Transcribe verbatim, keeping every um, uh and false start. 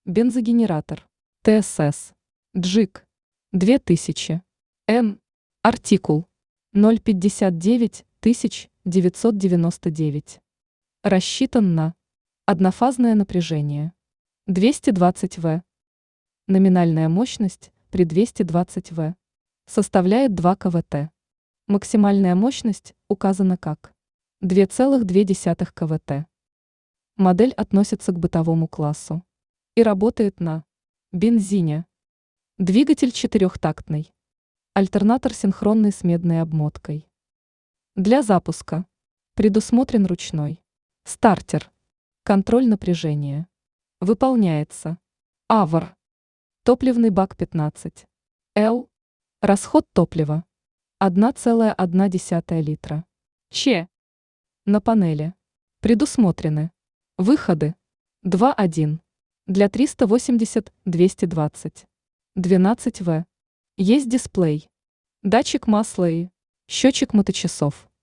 Бензогенератор. ТСС. Джик. две тысячи. Н. Артикул. ноль пятьдесят девять тысяч девятьсот девяносто девять. Рассчитан на однофазное напряжение двести двадцать вольт. Номинальная мощность при двухстах двадцати вольтах составляет два киловатта. Максимальная мощность указана как две целых две десятых киловатта. Модель относится к бытовому классу и работает на бензине. Двигатель четырехтактный. Альтернатор синхронный с медной обмоткой. Для запуска предусмотрен ручной стартер. Контроль напряжения. Выполняется АВР. Топливный бак пятнадцать. Л. Расход топлива одна целая одна десятая литра. Ч. На панели предусмотрены выходы два один для триста восемьдесят — двести двадцать, двенадцать вольт. Есть дисплей, датчик масла и счетчик моточасов.